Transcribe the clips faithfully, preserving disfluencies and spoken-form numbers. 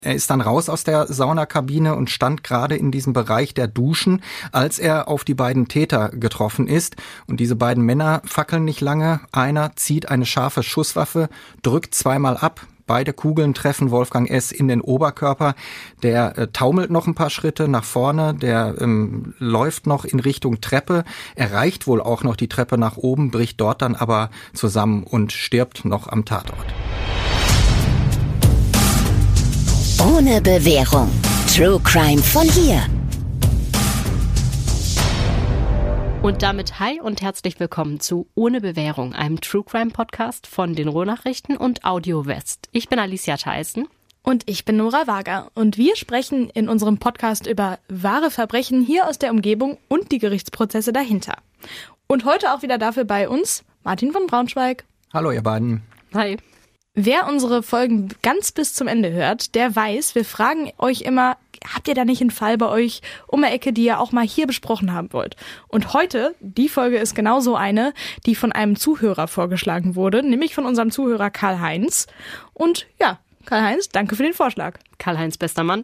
Er ist dann raus aus der Saunakabine und stand gerade in diesem Bereich der Duschen, als er auf die beiden Täter getroffen ist. Und diese beiden Männer fackeln nicht lange. Einer zieht eine scharfe Schusswaffe, drückt zweimal ab. Beide Kugeln treffen Wolfgang S. in den Oberkörper. Der äh, taumelt noch ein paar Schritte nach vorne, der ähm, läuft noch in Richtung Treppe, erreicht wohl auch noch die Treppe nach oben, bricht dort dann aber zusammen und stirbt noch am Tatort. Ohne Bewährung. True Crime von hier. Und damit hi und herzlich willkommen zu Ohne Bewährung, einem True Crime Podcast von den Ruhrnachrichten und Audio West. Ich bin Alicia Theissen. Und ich bin Nora Wager. Und wir sprechen in unserem Podcast über wahre Verbrechen hier aus der Umgebung und die Gerichtsprozesse dahinter. Und heute auch wieder dafür bei uns Martin von Braunschweig. Hallo ihr beiden. Hi. Wer unsere Folgen ganz bis zum Ende hört, der weiß, wir fragen euch immer, habt ihr da nicht einen Fall bei euch um die Ecke, die ihr auch mal hier besprochen haben wollt? Und heute, die Folge ist genauso eine, die von einem Zuhörer vorgeschlagen wurde, nämlich von unserem Zuhörer Karl-Heinz. Und ja, Karl-Heinz, danke für den Vorschlag. Karl-Heinz, bester Mann.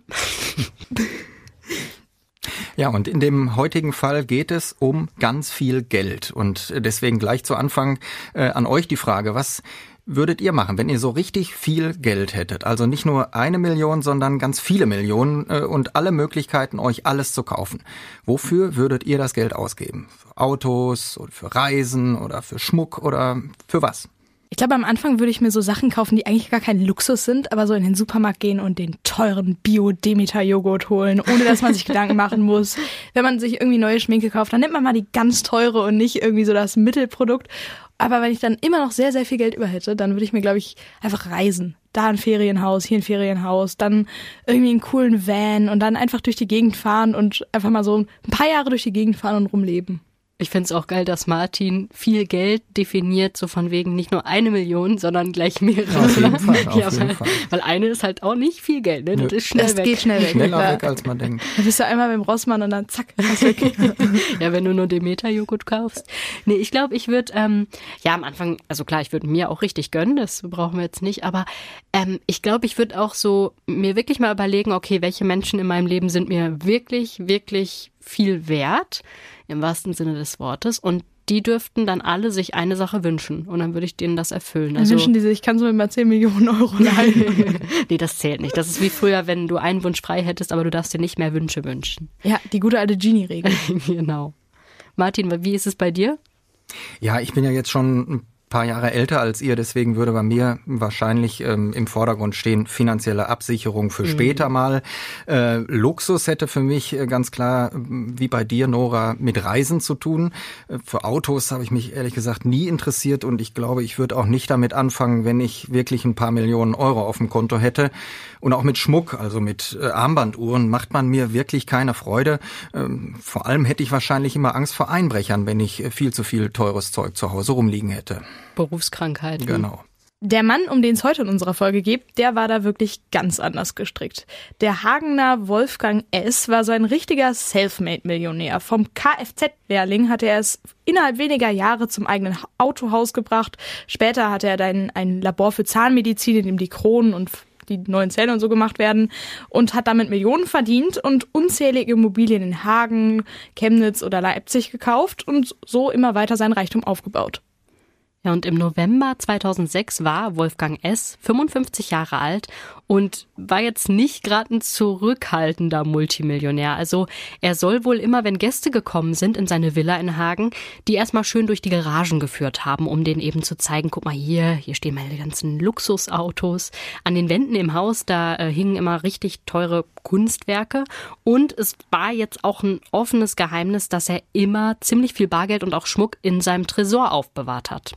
Ja, und in dem heutigen Fall geht es um ganz viel Geld. Und deswegen gleich zu Anfang äh, an euch die Frage, was würdet ihr machen, wenn ihr so richtig viel Geld hättet? Also nicht nur eine Million, sondern ganz viele Millionen äh, und alle Möglichkeiten, euch alles zu kaufen. Wofür würdet ihr das Geld ausgeben? Für Autos oder für Reisen oder für Schmuck oder für was? Ich glaube, am Anfang würde ich mir so Sachen kaufen, die eigentlich gar kein Luxus sind, aber so in den Supermarkt gehen und den teuren Bio-Demeter-Joghurt holen, ohne dass man sich Gedanken machen muss. Wenn man sich irgendwie neue Schminke kauft, dann nimmt man mal die ganz teure und nicht irgendwie so das Mittelprodukt. Aber wenn ich dann immer noch sehr, sehr viel Geld über hätte, dann würde ich mir, glaube ich, einfach reisen. Da ein Ferienhaus, hier ein Ferienhaus, dann irgendwie einen coolen Van und dann einfach durch die Gegend fahren und einfach mal so ein paar Jahre durch die Gegend fahren und rumleben. Ich finde es auch geil, dass Martin viel Geld definiert, so von wegen nicht nur eine Million, sondern gleich mehrere. Auf jeden Fall, auf ja, jeden weil, Fall. Weil eine ist halt auch nicht viel Geld, ne? Das Nö. ist schnell das weg. geht schnell weg. Schneller Ja. weg, als man denkt. Da bist du einmal beim Rossmann und dann zack, ist weg. Ja, wenn du nur Demeter-Joghurt kaufst. Nee, ich glaube, ich würde, ähm, ja, am Anfang, also klar, ich würde mir auch richtig gönnen, das brauchen wir jetzt nicht, aber ähm, ich glaube, ich würde auch so mir wirklich mal überlegen, okay, welche Menschen in meinem Leben sind mir wirklich, wirklich viel wert, im wahrsten Sinne des Wortes, und die dürften dann alle sich eine Sache wünschen und dann würde ich denen das erfüllen. Dann Also, wünschen die sich, ich kann so immer zehn Millionen Euro leihen. nee, das zählt nicht. Das ist wie früher, wenn du einen Wunsch frei hättest, aber du darfst dir nicht mehr Wünsche wünschen. Ja, die gute alte Genie-Regel. Genau. Martin, wie ist es bei dir? Ja, ich bin ja jetzt schon ein paar Jahre älter als ihr, deswegen würde bei mir wahrscheinlich ähm, im Vordergrund stehen finanzielle Absicherung für später mal. Äh, Luxus hätte für mich äh, ganz klar, wie bei dir, Nora, mit Reisen zu tun. Äh, für Autos habe ich mich ehrlich gesagt nie interessiert und ich glaube, ich würde auch nicht damit anfangen, wenn ich wirklich ein paar Millionen Euro auf dem Konto hätte. Und auch mit Schmuck, also mit äh, Armbanduhren, macht man mir wirklich keine Freude. Ähm, vor allem hätte ich wahrscheinlich immer Angst vor Einbrechern, wenn ich äh, viel zu viel teures Zeug zu Hause rumliegen hätte. Berufskrankheiten. Genau. Der Mann, um den es heute in unserer Folge geht, der war da wirklich ganz anders gestrickt. Der Hagener Wolfgang S. war so ein richtiger Selfmade-Millionär. Vom Kfz-Lehrling hatte er es innerhalb weniger Jahre zum eigenen Autohaus gebracht. Später hatte er dann ein Labor für Zahnmedizin, in dem die Kronen und die neuen Zähne und so gemacht werden, und hat damit Millionen verdient und unzählige Immobilien in Hagen, Chemnitz oder Leipzig gekauft und so immer weiter sein Reichtum aufgebaut. Ja, und im November zweitausendsechs war Wolfgang S. fünfundfünfzig Jahre alt und war jetzt nicht gerade ein zurückhaltender Multimillionär. Also er soll wohl immer, wenn Gäste gekommen sind in seine Villa in Hagen, die erstmal schön durch die Garagen geführt haben, um denen eben zu zeigen, guck mal hier, hier stehen meine ganzen Luxusautos. An den Wänden im Haus, da äh, hingen immer richtig teure Kunstwerke. Und es war jetzt auch ein offenes Geheimnis, dass er immer ziemlich viel Bargeld und auch Schmuck in seinem Tresor aufbewahrt hat.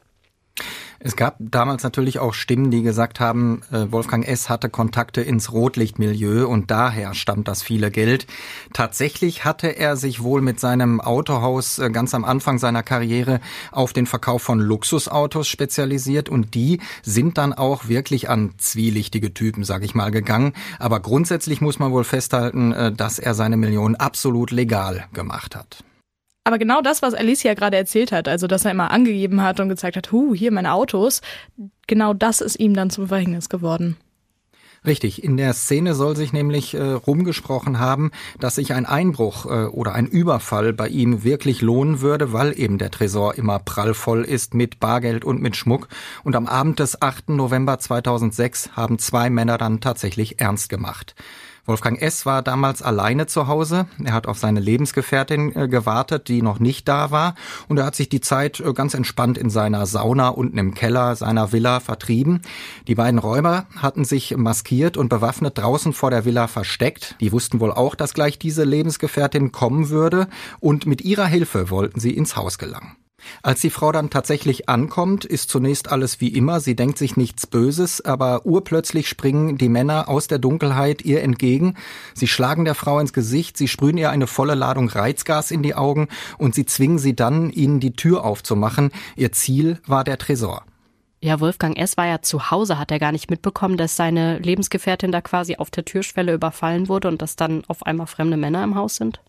Es gab damals natürlich auch Stimmen, die gesagt haben, Wolfgang S. hatte Kontakte ins Rotlichtmilieu und daher stammt das viele Geld. Tatsächlich hatte er sich wohl mit seinem Autohaus ganz am Anfang seiner Karriere auf den Verkauf von Luxusautos spezialisiert und die sind dann auch wirklich an zwielichtige Typen, sag ich mal, gegangen. Aber grundsätzlich muss man wohl festhalten, dass er seine Millionen absolut legal gemacht hat. Aber genau das, was Alicia gerade erzählt hat, also dass er immer angegeben hat und gezeigt hat, hu, hier meine Autos, genau das ist ihm dann zum Verhängnis geworden. Richtig, in der Szene soll sich nämlich äh, rumgesprochen haben, dass sich ein Einbruch äh, oder ein Überfall bei ihm wirklich lohnen würde, weil eben der Tresor immer prallvoll ist mit Bargeld und mit Schmuck. Und am Abend des achten November zweitausendsechs haben zwei Männer dann tatsächlich ernst gemacht. Wolfgang S. war damals alleine zu Hause. Er hat auf seine Lebensgefährtin äh, gewartet, die noch nicht da war. Und er hat sich die Zeit äh, ganz entspannt in seiner Sauna unten im Keller seiner Villa vertrieben. Die beiden Räuber hatten sich maskiert und bewaffnet draußen vor der Villa versteckt. Die wussten wohl auch, dass gleich diese Lebensgefährtin kommen würde. Und mit ihrer Hilfe wollten sie ins Haus gelangen. Als die Frau dann tatsächlich ankommt, ist zunächst alles wie immer. Sie denkt sich nichts Böses, aber urplötzlich springen die Männer aus der Dunkelheit ihr entgegen. Sie schlagen der Frau ins Gesicht, sie sprühen ihr eine volle Ladung Reizgas in die Augen und sie zwingen sie dann, ihnen die Tür aufzumachen. Ihr Ziel war der Tresor. Ja, Wolfgang S. war ja zu Hause, hat er gar nicht mitbekommen, dass seine Lebensgefährtin da quasi auf der Türschwelle überfallen wurde und dass dann auf einmal fremde Männer im Haus sind?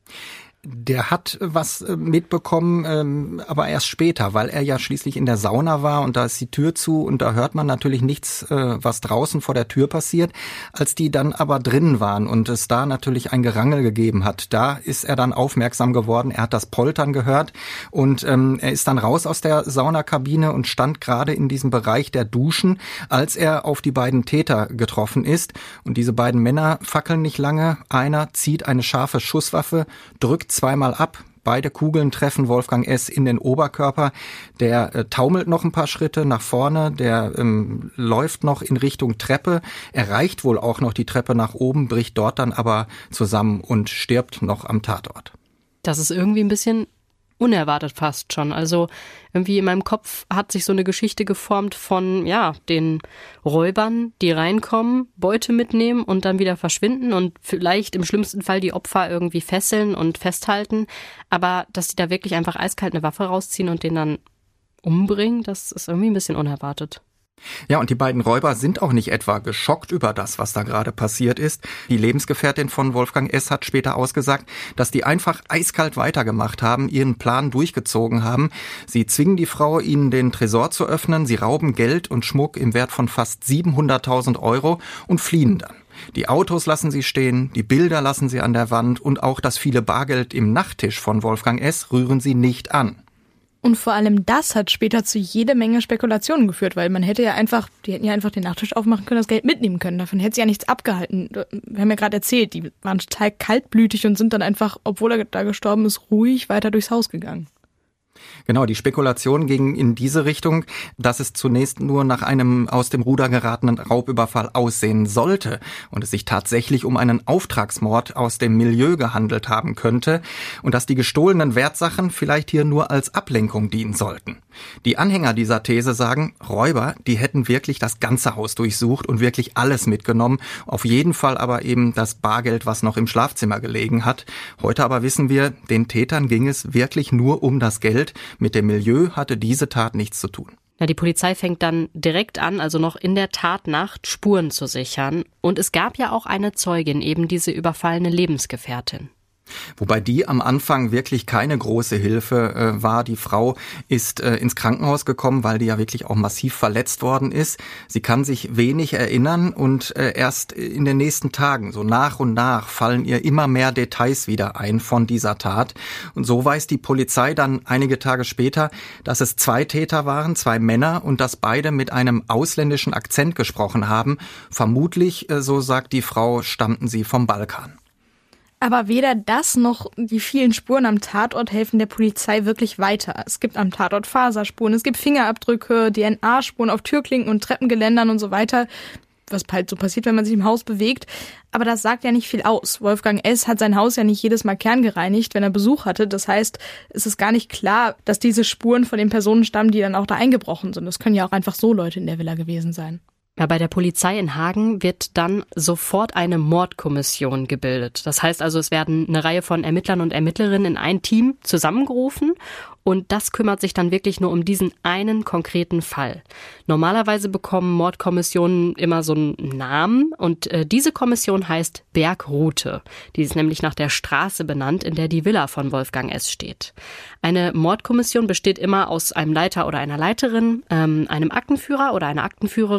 Der hat was mitbekommen, ähm, aber erst später, weil er ja schließlich in der Sauna war und da ist die Tür zu und da hört man natürlich nichts, äh, was draußen vor der Tür passiert. Als die dann aber drinnen waren und es da natürlich ein Gerangel gegeben hat, da ist er dann aufmerksam geworden. Er hat das Poltern gehört und ähm, er ist dann raus aus der Saunakabine und stand gerade in diesem Bereich der Duschen, als er auf die beiden Täter getroffen ist. Und diese beiden Männer fackeln nicht lange. Einer zieht eine scharfe Schusswaffe, drückt zweimal ab. Beide Kugeln treffen Wolfgang S. in den Oberkörper. Der äh, taumelt noch ein paar Schritte nach vorne. Der ähm, läuft noch in Richtung Treppe. Erreicht wohl auch noch die Treppe nach oben, bricht dort dann aber zusammen und stirbt noch am Tatort. Das ist irgendwie ein bisschen unerwartet fast schon. Also irgendwie in meinem Kopf hat sich so eine Geschichte geformt von, ja, den Räubern, die reinkommen, Beute mitnehmen und dann wieder verschwinden und vielleicht im schlimmsten Fall die Opfer irgendwie fesseln und festhalten. Aber dass die da wirklich einfach eiskalt eine Waffe rausziehen und den dann umbringen, das ist irgendwie ein bisschen unerwartet. Ja, und die beiden Räuber sind auch nicht etwa geschockt über das, was da gerade passiert ist. Die Lebensgefährtin von Wolfgang S. hat später ausgesagt, dass die einfach eiskalt weitergemacht haben, ihren Plan durchgezogen haben. Sie zwingen die Frau, ihnen den Tresor zu öffnen. Sie rauben Geld und Schmuck im Wert von fast siebenhunderttausend Euro und fliehen dann. Die Autos lassen sie stehen, die Bilder lassen sie an der Wand und auch das viele Bargeld im Nachttisch von Wolfgang S. rühren sie nicht an. Und vor allem das hat später zu jede Menge Spekulationen geführt, weil man hätte ja einfach, die hätten ja einfach den Nachttisch aufmachen können, das Geld mitnehmen können. Davon hätte sie ja nichts abgehalten. Wir haben ja gerade erzählt, die waren total kaltblütig und sind dann einfach, obwohl er da gestorben ist, ruhig weiter durchs Haus gegangen. Genau, die Spekulation ging in diese Richtung, dass es zunächst nur nach einem aus dem Ruder geratenen Raubüberfall aussehen sollte und es sich tatsächlich um einen Auftragsmord aus dem Milieu gehandelt haben könnte und dass die gestohlenen Wertsachen vielleicht hier nur als Ablenkung dienen sollten. Die Anhänger dieser These sagen, Räuber, die hätten wirklich das ganze Haus durchsucht und wirklich alles mitgenommen, auf jeden Fall aber eben das Bargeld, was noch im Schlafzimmer gelegen hat. Heute aber wissen wir, den Tätern ging es wirklich nur um das Geld. Mit dem Milieu hatte diese Tat nichts zu tun. Ja, die Polizei fängt dann direkt an, also noch in der Tatnacht Spuren zu sichern. Und es gab ja auch eine Zeugin, eben diese überfallene Lebensgefährtin. Wobei die am Anfang wirklich keine große Hilfe äh, war. Die Frau ist äh, ins Krankenhaus gekommen, weil die ja wirklich auch massiv verletzt worden ist. Sie kann sich wenig erinnern und äh, erst in den nächsten Tagen, so nach und nach, fallen ihr immer mehr Details wieder ein von dieser Tat. Und so weiß die Polizei dann einige Tage später, dass es zwei Täter waren, zwei Männer und dass beide mit einem ausländischen Akzent gesprochen haben. Vermutlich, äh, so sagt die Frau, stammten sie vom Balkan. Aber weder das noch die vielen Spuren am Tatort helfen der Polizei wirklich weiter. Es gibt am Tatort Faserspuren, es gibt Fingerabdrücke, D N A-Spuren auf Türklinken und Treppengeländern und so weiter. Was halt so passiert, wenn man sich im Haus bewegt. Aber das sagt ja nicht viel aus. Wolfgang S. hat sein Haus ja nicht jedes Mal kerngereinigt, wenn er Besuch hatte. Das heißt, es ist gar nicht klar, dass diese Spuren von den Personen stammen, die dann auch da eingebrochen sind. Das können ja auch einfach so Leute in der Villa gewesen sein. Ja, bei der Polizei in Hagen wird dann sofort eine Mordkommission gebildet. Das heißt also, es werden eine Reihe von Ermittlern und Ermittlerinnen in ein Team zusammengerufen und das kümmert sich dann wirklich nur um diesen einen konkreten Fall. Normalerweise bekommen Mordkommissionen immer so einen Namen und äh, diese Kommission heißt Bergroute. Die ist nämlich nach der Straße benannt, in der die Villa von Wolfgang S. steht. Eine Mordkommission besteht immer aus einem Leiter oder einer Leiterin, ähm, einem Aktenführer oder einer Aktenführerin und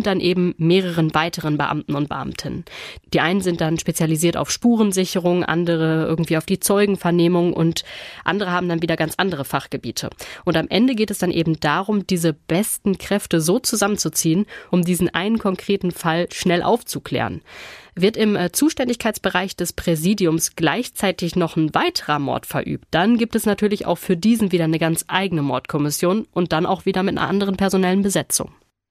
und dann eben mehreren weiteren Beamten und Beamtinnen. Die einen sind dann spezialisiert auf Spurensicherung, andere irgendwie auf die Zeugenvernehmung und andere haben dann wieder ganz andere Fachgebiete. Und am Ende geht es dann eben darum, diese besten Kräfte so zusammenzuziehen, um diesen einen konkreten Fall schnell aufzuklären. Wird im Zuständigkeitsbereich des Präsidiums gleichzeitig noch ein weiterer Mord verübt, dann gibt es natürlich auch für diesen wieder eine ganz eigene Mordkommission und dann auch wieder mit einer anderen personellen Besetzung.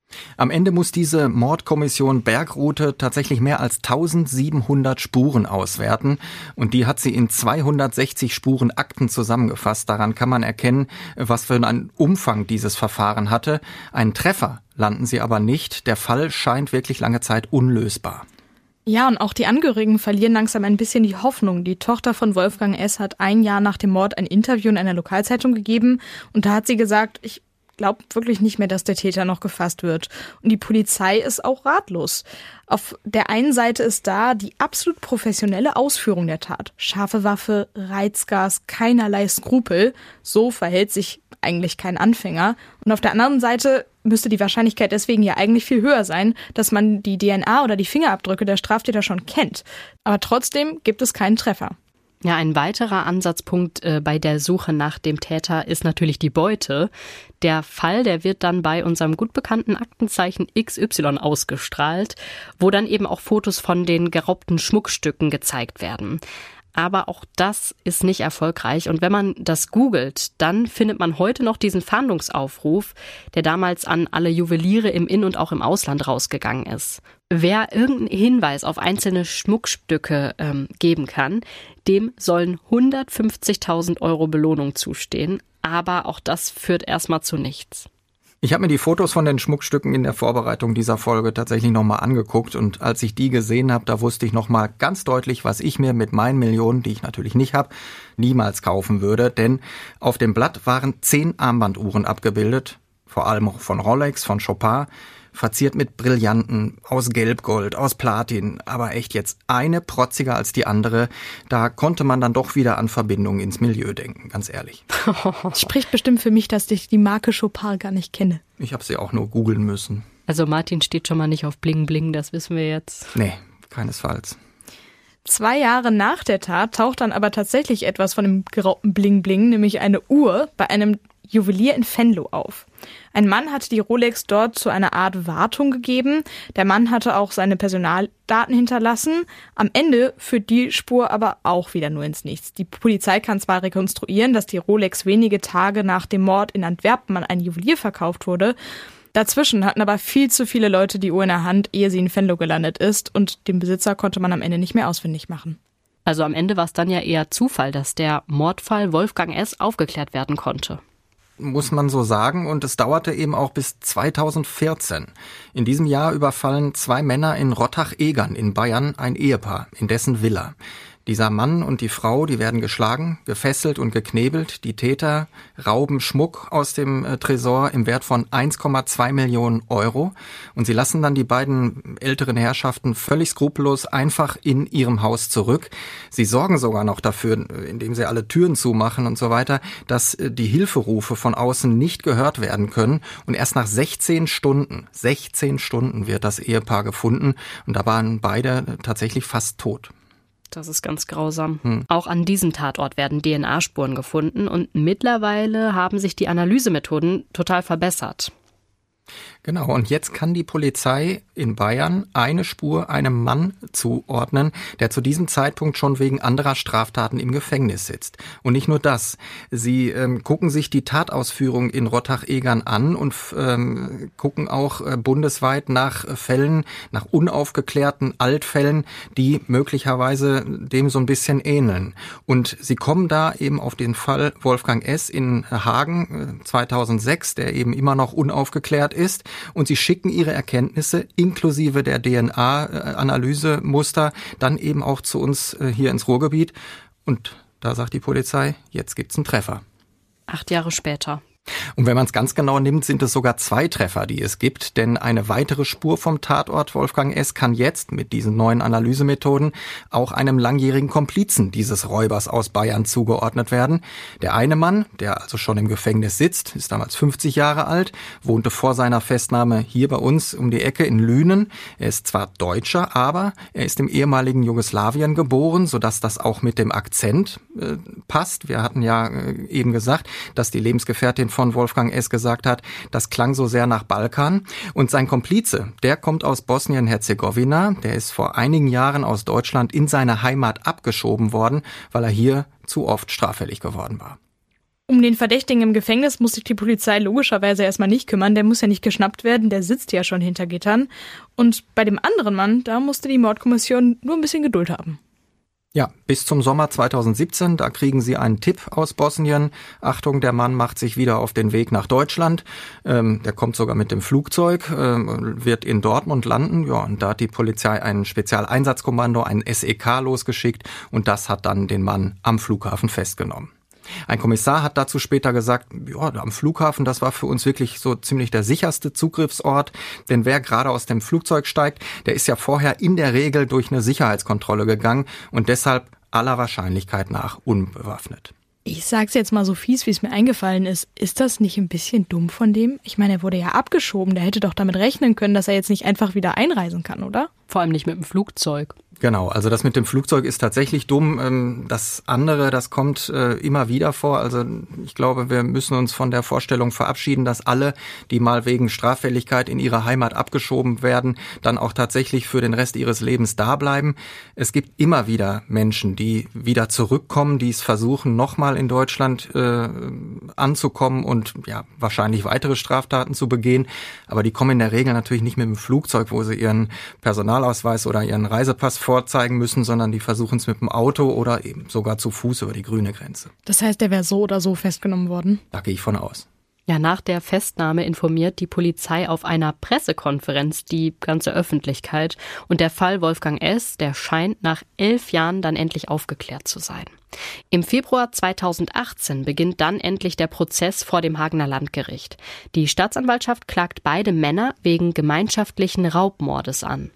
Am Ende muss diese Mordkommission Bergrute tatsächlich mehr als eintausendsiebenhundert Spuren auswerten und die hat sie in zweihundertsechzig Spurenakten zusammengefasst. Daran kann man erkennen, was für einen Umfang dieses Verfahren hatte. Einen Treffer landen sie aber nicht. Der Fall scheint wirklich lange Zeit unlösbar. Ja, und auch die Angehörigen verlieren langsam ein bisschen die Hoffnung. Die Tochter von Wolfgang S. hat ein Jahr nach dem Mord ein Interview in einer Lokalzeitung gegeben und da hat sie gesagt, ich glaube wirklich nicht mehr, dass der Täter noch gefasst wird. Und die Polizei ist auch ratlos. Auf der einen Seite ist da die absolut professionelle Ausführung der Tat. Scharfe Waffe, Reizgas, keinerlei Skrupel. So verhält sich eigentlich kein Anfänger. Und auf der anderen Seite müsste die Wahrscheinlichkeit deswegen ja eigentlich viel höher sein, dass man die D N A oder die Fingerabdrücke der Straftäter schon kennt. Aber trotzdem gibt es keinen Treffer. Ja, ein weiterer Ansatzpunkt äh, bei der Suche nach dem Täter ist natürlich die Beute. Der Fall, der wird dann bei unserem gut bekannten Aktenzeichen X Y ausgestrahlt, wo dann eben auch Fotos von den geraubten Schmuckstücken gezeigt werden. Aber auch das ist nicht erfolgreich. Und wenn man das googelt, dann findet man heute noch diesen Fahndungsaufruf, der damals an alle Juweliere im In- und auch im Ausland rausgegangen ist. Wer irgendeinen Hinweis auf einzelne Schmuckstücke ähm, geben kann, dem sollen hundertfünfzigtausend Euro Belohnung zustehen. Aber auch das führt erstmal zu nichts. Ich habe mir die Fotos von den Schmuckstücken in der Vorbereitung dieser Folge tatsächlich nochmal angeguckt und als ich die gesehen habe, da wusste ich nochmal ganz deutlich, was ich mir mit meinen Millionen, die ich natürlich nicht habe, niemals kaufen würde. Denn auf dem Blatt waren zehn Armbanduhren abgebildet, vor allem auch von Rolex, von Chopin, verziert mit Brillanten, aus Gelbgold, aus Platin, aber echt jetzt eine protziger als die andere. Da konnte man dann doch wieder an Verbindungen ins Milieu denken, ganz ehrlich. Das spricht bestimmt für mich, dass ich die Marke Chopin gar nicht kenne. Ich habe sie auch nur googeln müssen. Also Martin steht schon mal nicht auf Bling Bling, das wissen wir jetzt. Nee, keinesfalls. Zwei Jahre nach der Tat taucht dann aber tatsächlich etwas von dem geraubten Bling Bling, nämlich eine Uhr bei einem Juwelier in Venlo auf. Ein Mann hatte die Rolex dort zu einer Art Wartung gegeben. Der Mann hatte auch seine Personaldaten hinterlassen. Am Ende führt die Spur aber auch wieder nur ins Nichts. Die Polizei kann zwar rekonstruieren, dass die Rolex wenige Tage nach dem Mord in Antwerpen an einen Juwelier verkauft wurde. Dazwischen hatten aber viel zu viele Leute die Uhr in der Hand, ehe sie in Venlo gelandet ist. Und den Besitzer konnte man am Ende nicht mehr ausfindig machen. Also am Ende war es dann ja eher Zufall, dass der Mordfall Wolfgang S. aufgeklärt werden konnte. Muss man so sagen, und es dauerte eben auch bis zweitausendvierzehn. In diesem Jahr überfallen zwei Männer in Rottach-Egern in Bayern ein Ehepaar in dessen Villa. Dieser Mann und die Frau, die werden geschlagen, gefesselt und geknebelt. Die Täter rauben Schmuck aus dem äh, Tresor im Wert von eins Komma zwei Millionen Euro. Und sie lassen dann die beiden älteren Herrschaften völlig skrupellos einfach in ihrem Haus zurück. Sie sorgen sogar noch dafür, indem sie alle Türen zumachen und so weiter, dass äh, die Hilferufe von außen nicht gehört werden können. Und erst nach sechzehn Stunden, sechzehn Stunden wird das Ehepaar gefunden. Und da waren beide äh, tatsächlich fast tot. Das ist ganz grausam. Hm. Auch an diesem Tatort werden D N A-Spuren gefunden und mittlerweile haben sich die Analysemethoden total verbessert. Genau, und jetzt kann die Polizei in Bayern eine Spur einem Mann zuordnen, der zu diesem Zeitpunkt schon wegen anderer Straftaten im Gefängnis sitzt. Und nicht nur das, sie ähm, gucken sich die Tatausführung in Rottach-Egern an und ähm, gucken auch äh, bundesweit nach äh, Fällen, nach unaufgeklärten Altfällen, die möglicherweise dem so ein bisschen ähneln. Und sie kommen da eben auf den Fall Wolfgang S. in Hagen äh, zweitausendsechs, der eben immer noch unaufgeklärt ist. Und sie schicken ihre Erkenntnisse inklusive der D N A-Analysemuster dann eben auch zu uns hier ins Ruhrgebiet. Und da sagt die Polizei, jetzt gibt's einen Treffer. Acht Jahre später. Und wenn man es ganz genau nimmt, sind es sogar zwei Treffer, die es gibt, denn eine weitere Spur vom Tatort Wolfgang S. kann jetzt mit diesen neuen Analysemethoden auch einem langjährigen Komplizen dieses Räubers aus Bayern zugeordnet werden. Der eine Mann, der also schon im Gefängnis sitzt, ist damals fünfzig Jahre alt, wohnte vor seiner Festnahme hier bei uns um die Ecke in Lünen. Er ist zwar Deutscher, aber er ist im ehemaligen Jugoslawien geboren, sodass das auch mit dem Akzent äh, passt. Wir hatten ja äh, eben gesagt, dass die Lebensgefährtin von Wolfgang S. gesagt hat, das klang so sehr nach Balkan. Und sein Komplize, der kommt aus Bosnien-Herzegowina, der ist vor einigen Jahren aus Deutschland in seine Heimat abgeschoben worden, weil er hier zu oft straffällig geworden war. Um den Verdächtigen im Gefängnis muss sich die Polizei logischerweise erstmal nicht kümmern. Der muss ja nicht geschnappt werden, der sitzt ja schon hinter Gittern. Und bei dem anderen Mann, da musste die Mordkommission nur ein bisschen Geduld haben. Ja, bis zum Sommer zweitausendsiebzehn, da kriegen sie einen Tipp aus Bosnien. Achtung, der Mann macht sich wieder auf den Weg nach Deutschland. Ähm, der kommt sogar mit dem Flugzeug, äh, wird in Dortmund landen. Ja, und da hat die Polizei ein Spezialeinsatzkommando, ein S E K losgeschickt und das hat dann den Mann am Flughafen festgenommen. Ein Kommissar hat dazu später gesagt, ja, am Flughafen, das war für uns wirklich so ziemlich der sicherste Zugriffsort, denn wer gerade aus dem Flugzeug steigt, der ist ja vorher in der Regel durch eine Sicherheitskontrolle gegangen und deshalb aller Wahrscheinlichkeit nach unbewaffnet. Ich sag's jetzt mal so fies, wie es mir eingefallen ist. Ist das nicht ein bisschen dumm von dem? Ich meine, er wurde ja abgeschoben, der hätte doch damit rechnen können, dass er jetzt nicht einfach wieder einreisen kann, oder? Vor allem nicht mit dem Flugzeug. Genau, also das mit dem Flugzeug ist tatsächlich dumm. Das andere, das kommt immer wieder vor. Also ich glaube, wir müssen uns von der Vorstellung verabschieden, dass alle, die mal wegen Straffälligkeit in ihre Heimat abgeschoben werden, dann auch tatsächlich für den Rest ihres Lebens da bleiben. Es gibt immer wieder Menschen, die wieder zurückkommen, die es versuchen, nochmal in Deutschland äh, anzukommen und ja wahrscheinlich weitere Straftaten zu begehen. Aber die kommen in der Regel natürlich nicht mit dem Flugzeug, wo sie ihren Personalausweis oder ihren Reisepass vorzeigen müssen, sondern die versuchen es mit dem Auto oder eben sogar zu Fuß über die grüne Grenze. Das heißt, der wäre so oder so festgenommen worden? Da gehe ich von aus. Ja, nach der Festnahme informiert die Polizei auf einer Pressekonferenz die ganze Öffentlichkeit. Und der Fall Wolfgang S., der scheint nach elf Jahren dann endlich aufgeklärt zu sein. Im Februar zweitausendachtzehn beginnt dann endlich der Prozess vor dem Hagener Landgericht. Die Staatsanwaltschaft klagt beide Männer wegen gemeinschaftlichen Raubmordes an.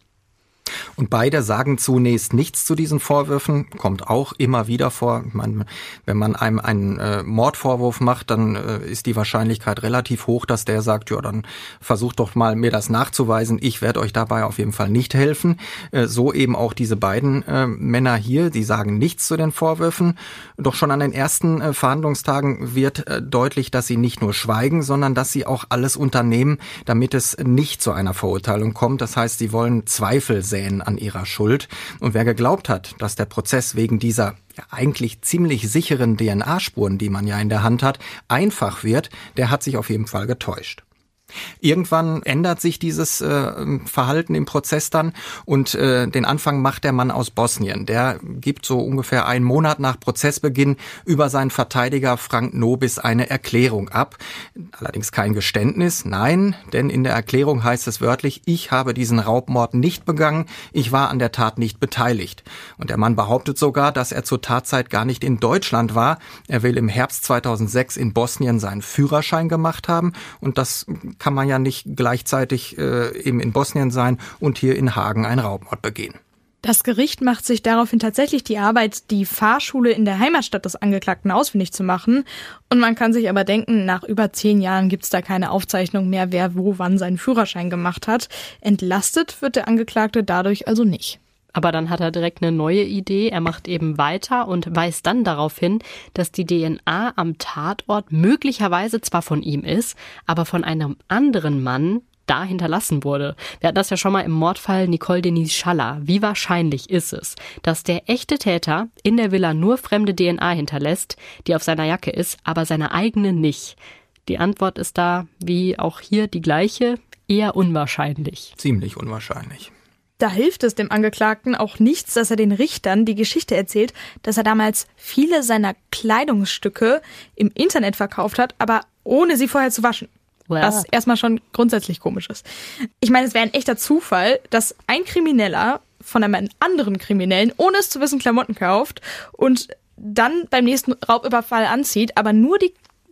Und beide sagen zunächst nichts zu diesen Vorwürfen, kommt auch immer wieder vor. Ich meine, wenn man einem einen äh, Mordvorwurf macht, dann äh, ist die Wahrscheinlichkeit relativ hoch, dass der sagt, ja, dann versucht doch mal, mir das nachzuweisen. Ich werde euch dabei auf jeden Fall nicht helfen. Äh, so eben auch diese beiden äh, Männer hier, die sagen nichts zu den Vorwürfen. Doch schon an den ersten äh, Verhandlungstagen wird äh, deutlich, dass sie nicht nur schweigen, sondern dass sie auch alles unternehmen, damit es nicht zu einer Verurteilung kommt. Das heißt, sie wollen Zweifel säen an ihrer Schuld. Und wer geglaubt hat, dass der Prozess wegen dieser ja, eigentlich ziemlich sicheren D N A-Spuren, die man ja in der Hand hat, einfach wird, der hat sich auf jeden Fall getäuscht. Irgendwann ändert sich dieses äh, Verhalten im Prozess dann und äh, den Anfang macht der Mann aus Bosnien. Der gibt so ungefähr einen Monat nach Prozessbeginn über seinen Verteidiger Frank Nobis eine Erklärung ab. Allerdings kein Geständnis, nein, denn in der Erklärung heißt es wörtlich, ich habe diesen Raubmord nicht begangen, ich war an der Tat nicht beteiligt. Und der Mann behauptet sogar, dass er zur Tatzeit gar nicht in Deutschland war. Er will im Herbst zweitausendsechs in Bosnien seinen Führerschein gemacht haben und das kann man ja nicht gleichzeitig äh, eben in Bosnien sein und hier in Hagen einen Raubmord begehen. Das Gericht macht sich daraufhin tatsächlich die Arbeit, die Fahrschule in der Heimatstadt des Angeklagten ausfindig zu machen. Und man kann sich aber denken, nach über zehn Jahren gibt's da keine Aufzeichnung mehr, wer wo wann seinen Führerschein gemacht hat. Entlastet wird der Angeklagte dadurch also nicht. Aber dann hat er direkt eine neue Idee. Er macht eben weiter und weist dann darauf hin, dass die D N A am Tatort möglicherweise zwar von ihm ist, aber von einem anderen Mann da hinterlassen wurde. Wir hatten das ja schon mal im Mordfall Nicole Denise Schaller. Wie wahrscheinlich ist es, dass der echte Täter in der Villa nur fremde D N A hinterlässt, die auf seiner Jacke ist, aber seine eigene nicht? Die Antwort ist da, wie auch hier die gleiche, eher unwahrscheinlich. Ziemlich unwahrscheinlich. Da hilft es dem Angeklagten auch nichts, dass er den Richtern die Geschichte erzählt, dass er damals viele seiner Kleidungsstücke im Internet verkauft hat, aber ohne sie vorher zu waschen. Well. Was erstmal schon grundsätzlich komisch ist. Ich meine, es wäre ein echter Zufall, dass ein Krimineller von einem anderen Kriminellen, ohne es zu wissen, Klamotten kauft und dann beim nächsten Raubüberfall anzieht, aber nur die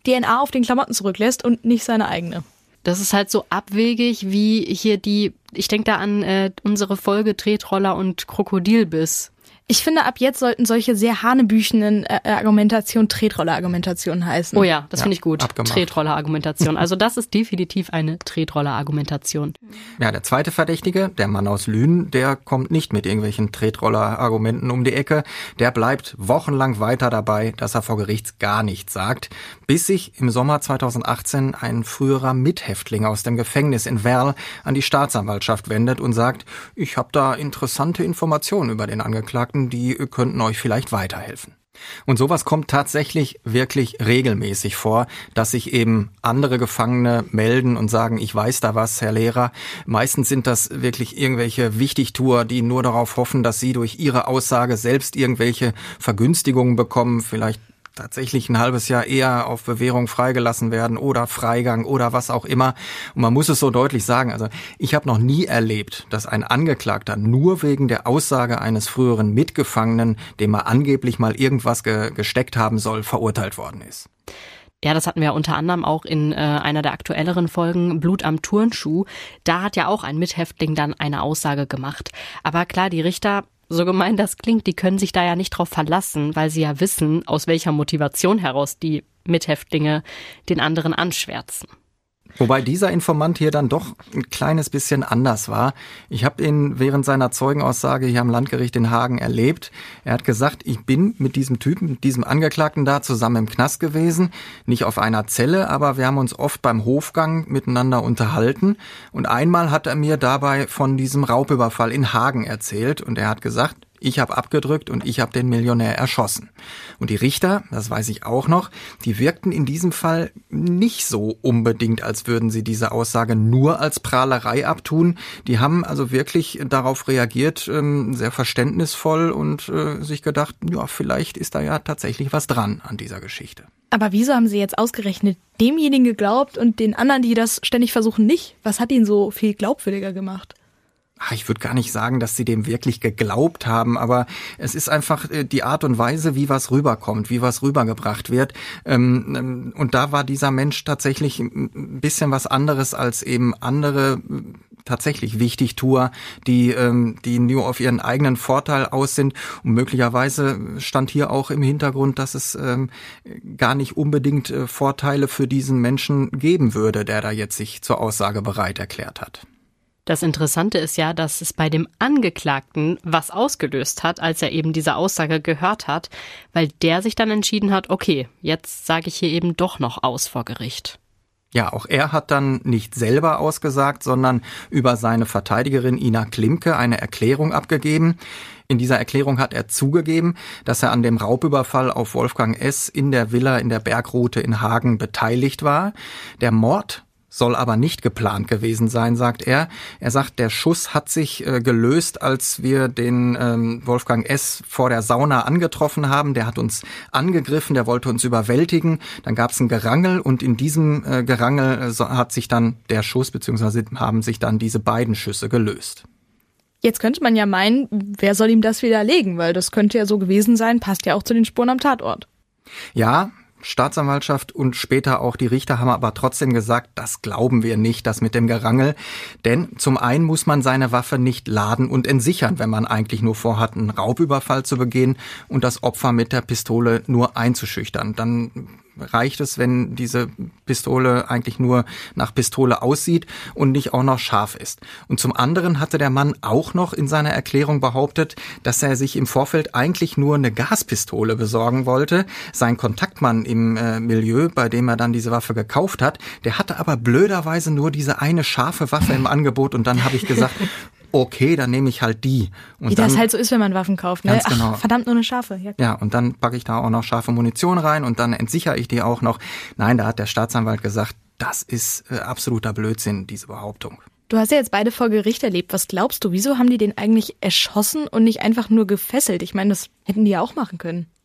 D N A auf den Klamotten zurücklässt und nicht seine eigene. Das ist halt so abwegig wie hier die, ich denke da an äh, unsere Folge Tretroller und Krokodilbiss. Ich finde, ab jetzt sollten solche sehr hanebüchenen äh, Argumentationen Tretroller-Argumentationen heißen. Oh ja, das ja, finde ich gut. Abgemacht. Tretroller-Argumentation. Also das ist definitiv eine Tretroller-Argumentation. Ja, der zweite Verdächtige, der Mann aus Lünen, der kommt nicht mit irgendwelchen Tretroller-Argumenten um die Ecke. Der bleibt wochenlang weiter dabei, dass er vor Gericht gar nichts sagt, bis sich im Sommer zweitausendachtzehn ein früherer Mithäftling aus dem Gefängnis in Werl an die Staatsanwaltschaft wendet und sagt, ich habe da interessante Informationen über den Angeklagten, die könnten euch vielleicht weiterhelfen. Und sowas kommt tatsächlich wirklich regelmäßig vor, dass sich eben andere Gefangene melden und sagen, ich weiß da was, Herr Lehrer. Meistens sind das wirklich irgendwelche Wichtigtuer, die nur darauf hoffen, dass sie durch ihre Aussage selbst irgendwelche Vergünstigungen bekommen, vielleicht tatsächlich ein halbes Jahr eher auf Bewährung freigelassen werden oder Freigang oder was auch immer. Und man muss es so deutlich sagen, also ich habe noch nie erlebt, dass ein Angeklagter nur wegen der Aussage eines früheren Mitgefangenen, dem er angeblich mal irgendwas ge- gesteckt haben soll, verurteilt worden ist. Ja, das hatten wir unter anderem auch in äh, einer der aktuelleren Folgen Blut am Turnschuh. Da hat ja auch ein Mithäftling dann eine Aussage gemacht. Aber klar, die Richter, so gemein das klingt, die können sich da ja nicht drauf verlassen, weil sie ja wissen, aus welcher Motivation heraus die Mithäftlinge den anderen anschwärzen. Wobei dieser Informant hier dann doch ein kleines bisschen anders war. Ich habe ihn während seiner Zeugenaussage hier am Landgericht in Hagen erlebt. Er hat gesagt, ich bin mit diesem Typen, mit diesem Angeklagten da zusammen im Knast gewesen. Nicht auf einer Zelle, aber wir haben uns oft beim Hofgang miteinander unterhalten. Und einmal hat er mir dabei von diesem Raubüberfall in Hagen erzählt. Und er hat gesagt, ich habe abgedrückt und ich habe den Millionär erschossen. Und die Richter, das weiß ich auch noch, die wirkten in diesem Fall nicht so unbedingt, als würden sie diese Aussage nur als Prahlerei abtun. Die haben also wirklich darauf reagiert, ähm, sehr verständnisvoll und äh, sich gedacht, ja, vielleicht ist da ja tatsächlich was dran an dieser Geschichte. Aber wieso haben sie jetzt ausgerechnet demjenigen geglaubt und den anderen, die das ständig versuchen, nicht? Was hat ihn so viel glaubwürdiger gemacht? Ach, ich würde gar nicht sagen, dass sie dem wirklich geglaubt haben, aber es ist einfach die Art und Weise, wie was rüberkommt, wie was rübergebracht wird. Und da war dieser Mensch tatsächlich ein bisschen was anderes als eben andere tatsächlich Wichtigtuer, die die nur auf ihren eigenen Vorteil aus sind. Und möglicherweise stand hier auch im Hintergrund, dass es gar nicht unbedingt Vorteile für diesen Menschen geben würde, der da jetzt sich zur Aussage bereit erklärt hat. Das Interessante ist ja, dass es bei dem Angeklagten was ausgelöst hat, als er eben diese Aussage gehört hat, weil der sich dann entschieden hat, okay, jetzt sage ich hier eben doch noch aus vor Gericht. Ja, auch er hat dann nicht selber ausgesagt, sondern über seine Verteidigerin Ina Klimke eine Erklärung abgegeben. In dieser Erklärung hat er zugegeben, dass er an dem Raubüberfall auf Wolfgang S. in der Villa in der Bergroute in Hagen beteiligt war. Der Mord soll aber nicht geplant gewesen sein, sagt er. Er sagt, der Schuss hat sich äh, gelöst, als wir den ähm, Wolfgang S. vor der Sauna angetroffen haben. Der hat uns angegriffen, der wollte uns überwältigen. Dann gab es ein Gerangel und in diesem äh, Gerangel äh, so, hat sich dann der Schuss, beziehungsweise haben sich dann diese beiden Schüsse gelöst. Jetzt könnte man ja meinen, wer soll ihm das widerlegen? Weil das könnte ja so gewesen sein, passt ja auch zu den Spuren am Tatort. Ja, Staatsanwaltschaft und später auch die Richter haben aber trotzdem gesagt, das glauben wir nicht, das mit dem Gerangel. Denn zum einen muss man seine Waffe nicht laden und entsichern, wenn man eigentlich nur vorhat, einen Raubüberfall zu begehen und das Opfer mit der Pistole nur einzuschüchtern. Dann reicht es, wenn diese Pistole eigentlich nur nach Pistole aussieht und nicht auch noch scharf ist. Und zum anderen hatte der Mann auch noch in seiner Erklärung behauptet, dass er sich im Vorfeld eigentlich nur eine Gaspistole besorgen wollte. Sein Kontaktmann im äh, Milieu, bei dem er dann diese Waffe gekauft hat, der hatte aber blöderweise nur diese eine scharfe Waffe im Angebot und dann habe ich gesagt, okay, dann nehme ich halt die. Und Wie dann, das halt so ist, wenn man Waffen kauft, ne? Ganz genau. Ach, verdammt, nur eine scharfe. Ja, ja, und dann packe ich da auch noch scharfe Munition rein und dann entsichere ich die auch noch. Nein, da hat der Staatsanwalt gesagt, das ist äh, absoluter Blödsinn, diese Behauptung. Du hast ja jetzt beide vor Gericht erlebt. Was glaubst du, wieso haben die den eigentlich erschossen und nicht einfach nur gefesselt? Ich meine, das hätten die ja auch machen können.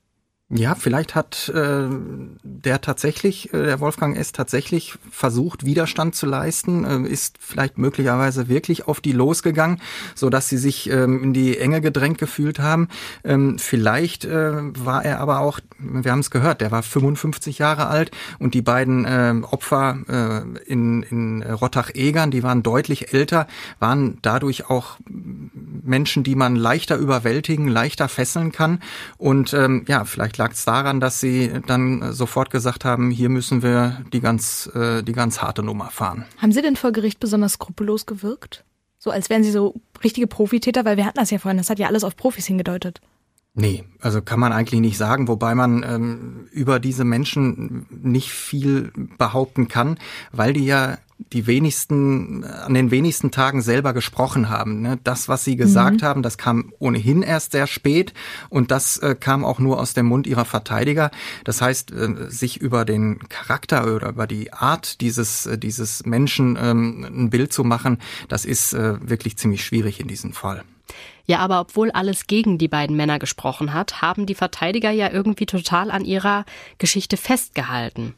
Ja, vielleicht hat äh, der tatsächlich, äh, der Wolfgang S. tatsächlich versucht, Widerstand zu leisten, äh, ist vielleicht möglicherweise wirklich auf die losgegangen, so dass sie sich ähm, in die Enge gedrängt gefühlt haben. Ähm, vielleicht äh, war er aber auch, wir haben es gehört, der war fünfundfünfzig Jahre alt und die beiden äh, Opfer äh, in, in Rottach-Egern, die waren deutlich älter, waren dadurch auch Menschen, die man leichter überwältigen, leichter fesseln kann und ähm, ja, vielleicht lag es daran, dass sie dann sofort gesagt haben, hier müssen wir die ganz, äh, die ganz harte Nummer fahren. Haben Sie denn vor Gericht besonders skrupellos gewirkt? So als wären Sie so richtige Profitäter, weil wir hatten das ja vorhin, das hat ja alles auf Profis hingedeutet. Nee, also kann man eigentlich nicht sagen, wobei man ähm, über diese Menschen nicht viel behaupten kann, weil die ja die wenigsten, an den wenigsten Tagen selber gesprochen haben. Ne? Das, was sie gesagt mhm. haben, das kam ohnehin erst sehr spät und das äh, kam auch nur aus dem Mund ihrer Verteidiger. Das heißt, äh, sich über den Charakter oder über die Art dieses, äh, dieses Menschen ähm, ein Bild zu machen, das ist äh, wirklich ziemlich schwierig in diesem Fall. Ja, aber obwohl alles gegen die beiden Männer gesprochen hat, haben die Verteidiger ja irgendwie total an ihrer Geschichte festgehalten.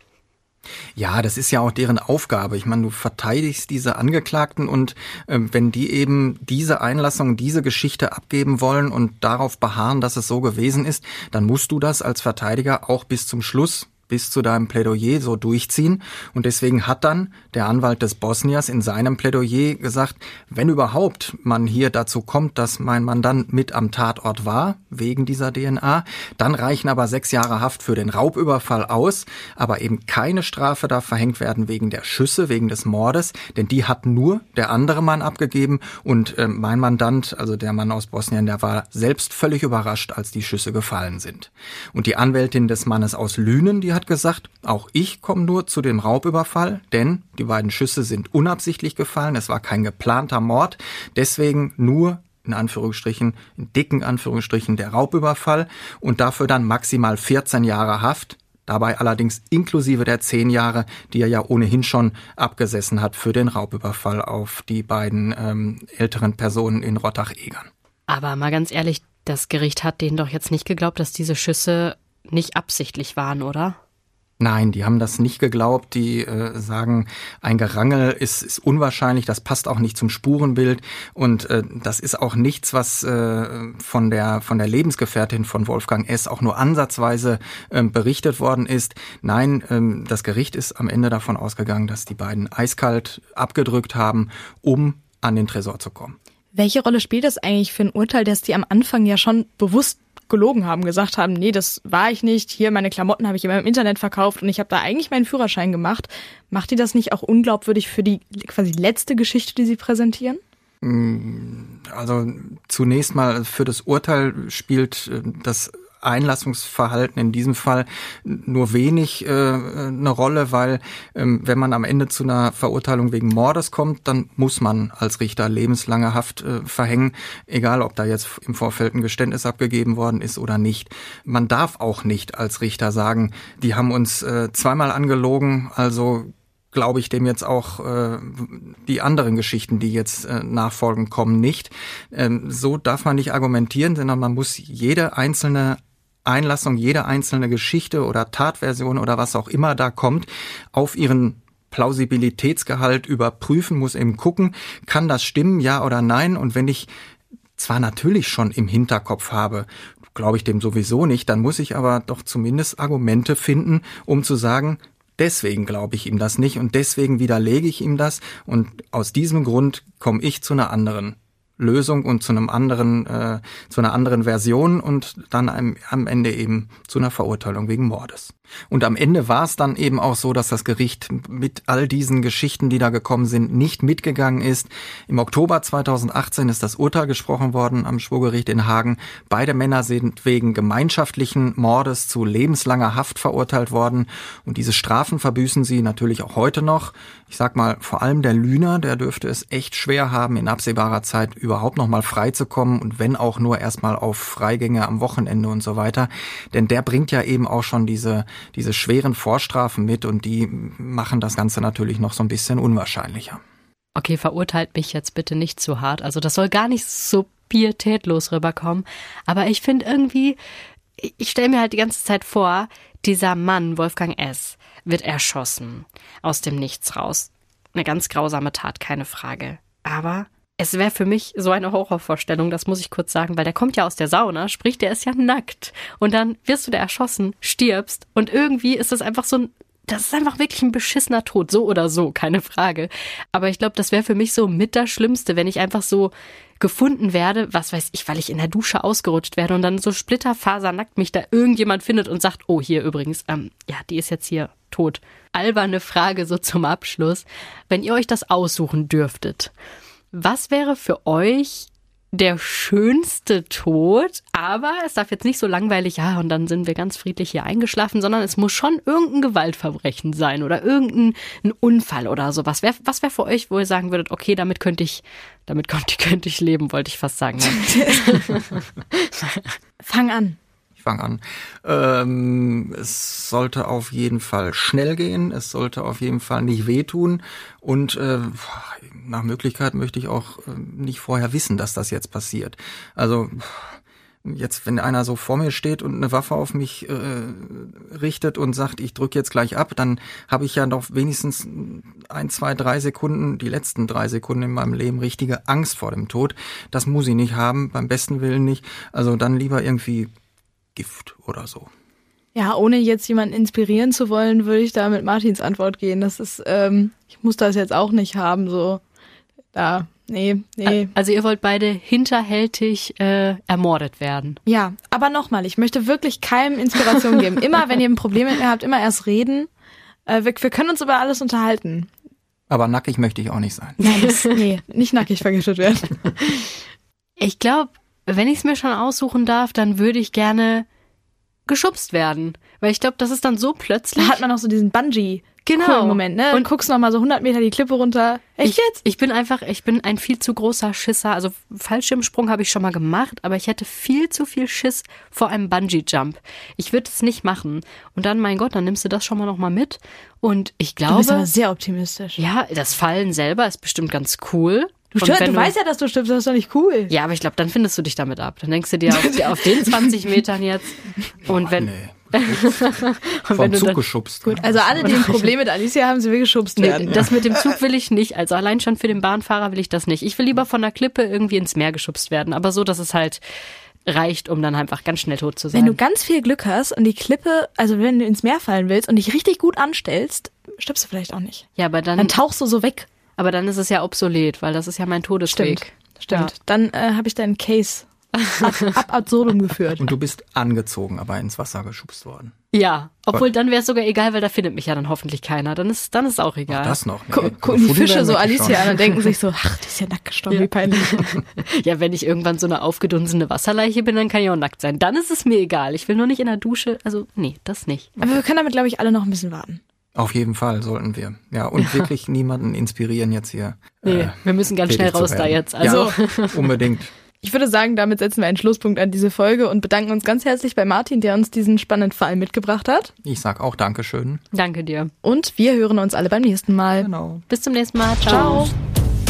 Ja, das ist ja auch deren Aufgabe. Ich meine, du verteidigst diese Angeklagten und äh, wenn die eben diese Einlassung, diese Geschichte abgeben wollen und darauf beharren, dass es so gewesen ist, dann musst du das als Verteidiger auch bis zum Schluss, bis zu deinem Plädoyer so durchziehen. Und deswegen hat dann der Anwalt des Bosniers in seinem Plädoyer gesagt, wenn überhaupt man hier dazu kommt, dass mein Mandant mit am Tatort war, wegen dieser D N A, dann reichen aber sechs Jahre Haft für den Raubüberfall aus, aber eben keine Strafe darf verhängt werden wegen der Schüsse, wegen des Mordes, denn die hat nur der andere Mann abgegeben und äh, mein Mandant, also der Mann aus Bosnien, der war selbst völlig überrascht, als die Schüsse gefallen sind. Und die Anwältin des Mannes aus Lünen, die hat hat gesagt, auch ich komme nur zu dem Raubüberfall, denn die beiden Schüsse sind unabsichtlich gefallen, es war kein geplanter Mord, deswegen nur in Anführungsstrichen, in dicken Anführungsstrichen der Raubüberfall und dafür dann maximal vierzehn Jahre Haft, dabei allerdings inklusive der zehn Jahre, die er ja ohnehin schon abgesessen hat für den Raubüberfall auf die beiden ähm, älteren Personen in Rottach-Egern. Aber mal ganz ehrlich, das Gericht hat denen doch jetzt nicht geglaubt, dass diese Schüsse nicht absichtlich waren, oder? Nein, die haben das nicht geglaubt. Die äh, sagen, ein Gerangel ist, ist unwahrscheinlich, das passt auch nicht zum Spurenbild und äh, das ist auch nichts, was äh, von der von der Lebensgefährtin von Wolfgang S. auch nur ansatzweise äh, berichtet worden ist. Nein, äh, das Gericht ist am Ende davon ausgegangen, dass die beiden eiskalt abgedrückt haben, um an den Tresor zu kommen. Welche Rolle spielt das eigentlich für ein Urteil, dass die am Anfang ja schon bewusst gelogen haben, gesagt haben, nee, das war ich nicht, hier meine Klamotten habe ich immer im Internet verkauft und ich habe da eigentlich meinen Führerschein gemacht. Macht die das nicht auch unglaubwürdig für die quasi letzte Geschichte, die sie präsentieren? Also zunächst mal für das Urteil spielt das Einlassungsverhalten in diesem Fall nur wenig äh, eine Rolle, weil ähm, wenn man am Ende zu einer Verurteilung wegen Mordes kommt, dann muss man als Richter lebenslange Haft äh, verhängen, egal ob da jetzt im Vorfeld ein Geständnis abgegeben worden ist oder nicht. Man darf auch nicht als Richter sagen, die haben uns äh, zweimal angelogen, also glaube ich dem jetzt auch äh, die anderen Geschichten, die jetzt äh, nachfolgend kommen, nicht. Ähm, so darf man nicht argumentieren, sondern man muss jede einzelne Einlassung, jede einzelne Geschichte oder Tatversion oder was auch immer da kommt, auf ihren Plausibilitätsgehalt überprüfen, muss eben gucken, kann das stimmen, ja oder nein? Und wenn ich zwar natürlich schon im Hinterkopf habe, glaube ich dem sowieso nicht, dann muss ich aber doch zumindest Argumente finden, um zu sagen, deswegen glaube ich ihm das nicht und deswegen widerlege ich ihm das und aus diesem Grund komme ich zu einer anderen Lösung und zu einem anderen, äh, zu einer anderen Version und dann am, am Ende eben zu einer Verurteilung wegen Mordes. Und am Ende war es dann eben auch so, dass das Gericht mit all diesen Geschichten, die da gekommen sind, nicht mitgegangen ist. Im Oktober zweitausendachtzehn ist das Urteil gesprochen worden am Schwurgericht in Hagen. Beide Männer sind wegen gemeinschaftlichen Mordes zu lebenslanger Haft verurteilt worden. Und diese Strafen verbüßen sie natürlich auch heute noch. Ich sag mal, vor allem der Lüner, der dürfte es echt schwer haben, in absehbarer Zeit überhaupt noch mal frei zu kommen und wenn auch nur erstmal auf Freigänge am Wochenende und so weiter. Denn der bringt ja eben auch schon diese diese schweren Vorstrafen mit und die machen das Ganze natürlich noch so ein bisschen unwahrscheinlicher. Okay, verurteilt mich jetzt bitte nicht zu hart. Also das soll gar nicht so pietätlos rüberkommen. Aber ich finde irgendwie, ich stelle mir halt die ganze Zeit vor, dieser Mann, Wolfgang S., wird erschossen. Aus dem Nichts raus. Eine ganz grausame Tat, keine Frage. Aber es wäre für mich so eine Horrorvorstellung, das muss ich kurz sagen, weil der kommt ja aus der Sauna, sprich, der ist ja nackt. Und dann wirst du da erschossen, stirbst und irgendwie ist das einfach so ein, das ist einfach wirklich ein beschissener Tod, so oder so, keine Frage. Aber ich glaube, das wäre für mich so mit das Schlimmste, wenn ich einfach so gefunden werde, was weiß ich, weil ich in der Dusche ausgerutscht werde und dann so splitterfasernackt mich da irgendjemand findet und sagt, oh, hier übrigens, ähm, ja, die ist jetzt hier tot. Alberne Frage so zum Abschluss. Wenn ihr euch das aussuchen dürftet, was wäre für euch der schönste Tod? Aber es darf jetzt nicht so langweilig, ja, und dann sind wir ganz friedlich hier eingeschlafen, sondern es muss schon irgendein Gewaltverbrechen sein oder irgendein ein Unfall oder sowas. Was, was wäre für euch, wo ihr sagen würdet, okay, damit könnte ich, damit könnte, könnte ich leben, wollte ich fast sagen. Fang an. Ich fange an. Ähm, es sollte auf jeden Fall schnell gehen, es sollte auf jeden Fall nicht wehtun und äh, nach Möglichkeit möchte ich auch äh, nicht vorher wissen, dass das jetzt passiert. Also jetzt, wenn einer so vor mir steht und eine Waffe auf mich äh, richtet und sagt, ich drücke jetzt gleich ab, dann habe ich ja noch wenigstens ein, zwei, drei Sekunden, die letzten drei Sekunden in meinem Leben richtige Angst vor dem Tod. Das muss ich nicht haben, beim besten Willen nicht. Also dann lieber irgendwie Gift oder so. Ja, ohne jetzt jemanden inspirieren zu wollen, würde ich da mit Martins Antwort gehen. Das ist, ähm, ich muss das jetzt auch nicht haben, so, da, nee, nee. Also ihr wollt beide hinterhältig äh, ermordet werden. Ja, aber nochmal, ich möchte wirklich keinem Inspiration geben. Immer, wenn ihr ein Problem mit mir habt, immer erst reden. Äh, wir, wir können uns über alles unterhalten. Aber nackig möchte ich auch nicht sein. Nein, das, nee, nicht nackig vergiftet werden. Ich glaube, wenn ich es mir schon aussuchen darf, dann würde ich gerne geschubst werden. Weil ich glaube, das ist dann so plötzlich. Da hat man auch so diesen Bungee. Genau. Moment, ne? Und guckst noch mal so hundert Meter die Klippe runter. Echt ich, jetzt? Ich bin einfach, ich bin ein viel zu großer Schisser. Also Fallschirmsprung habe ich schon mal gemacht, aber ich hätte viel zu viel Schiss vor einem Bungee-Jump. Ich würde es nicht machen. Und dann, mein Gott, dann nimmst du das schon mal noch mal mit. Und ich glaube... Du bist aber sehr optimistisch. Ja, das Fallen selber ist bestimmt ganz cool. Du, stört, du, du weißt ja, dass du stirbst, das ist doch nicht cool. Ja, aber ich glaube, dann findest du dich damit ab. Dann denkst du dir auf, auf den zwanzig Metern jetzt. Und Boah, wenn... Nee. und Vom Zug dann, geschubst. Gut, also alle, die ein Problem mit Alicia haben, sie will geschubst nee, werden. Das mit dem Zug will ich nicht. Also allein schon für den Bahnfahrer will ich das nicht. Ich will lieber von der Klippe irgendwie ins Meer geschubst werden. Aber so, dass es halt reicht, um dann einfach ganz schnell tot zu sein. Wenn du ganz viel Glück hast und die Klippe, also wenn du ins Meer fallen willst und dich richtig gut anstellst, stirbst du vielleicht auch nicht. Ja, aber dann... Dann tauchst du so weg. Aber dann ist es ja obsolet, weil das ist ja mein Todesweg. Stimmt, stimmt. Ja. Dann äh, habe ich deinen Case ab, ab absurdum geführt. Und du bist angezogen, aber ins Wasser geschubst worden. Ja, obwohl dann wäre es sogar egal, weil da findet mich ja dann hoffentlich keiner. Dann ist dann ist auch egal. Auch das noch. Nee. Gucken Guck, die Fische so Alicia an und denken sich so, ach, die ist ja nackt gestorben, ja. Wie peinlich. Ja, wenn ich irgendwann so eine aufgedunsene Wasserleiche bin, dann kann ich auch nackt sein. Dann ist es mir egal. Ich will nur nicht in der Dusche, also nee, das nicht. Aber wir können damit, glaube ich, alle noch ein bisschen warten. Auf jeden Fall sollten wir. Ja, und ja. wirklich niemanden inspirieren jetzt hier. Nee, äh, wir müssen ganz schnell raus da jetzt. Also ja, unbedingt. Ich würde sagen, damit setzen wir einen Schlusspunkt an diese Folge und bedanken uns ganz herzlich bei Martin, der uns diesen spannenden Fall mitgebracht hat. Ich sag auch Dankeschön. Danke dir. Und wir hören uns alle beim nächsten Mal. Genau. Bis zum nächsten Mal. Ciao. Ciao.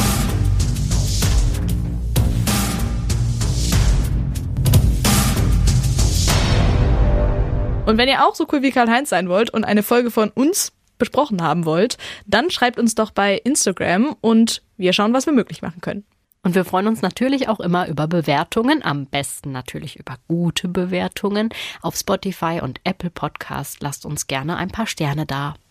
Und wenn ihr auch so cool wie Karl-Heinz sein wollt und eine Folge von uns besprochen haben wollt, dann schreibt uns doch bei Instagram und wir schauen, was wir möglich machen können. Und wir freuen uns natürlich auch immer über Bewertungen, am besten natürlich über gute Bewertungen auf Spotify und Apple Podcast. Lasst uns gerne ein paar Sterne da.